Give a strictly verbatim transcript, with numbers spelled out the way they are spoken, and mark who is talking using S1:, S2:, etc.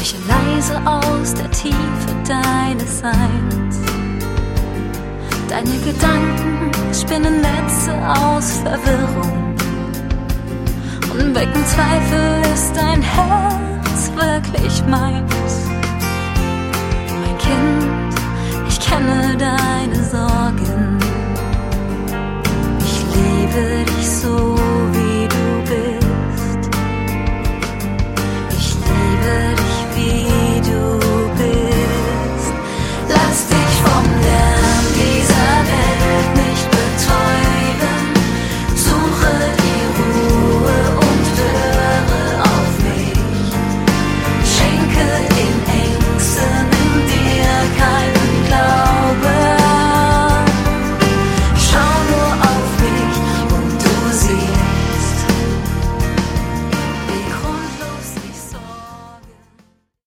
S1: spreche leise aus der Tiefe deines Seins. Deine Gedanken spinnen Netze aus Verwirrung und wecken Zweifel, ist dein Herz wirklich meins? Mein Kind, ich kenne deine Sorgen, ich liebe dich.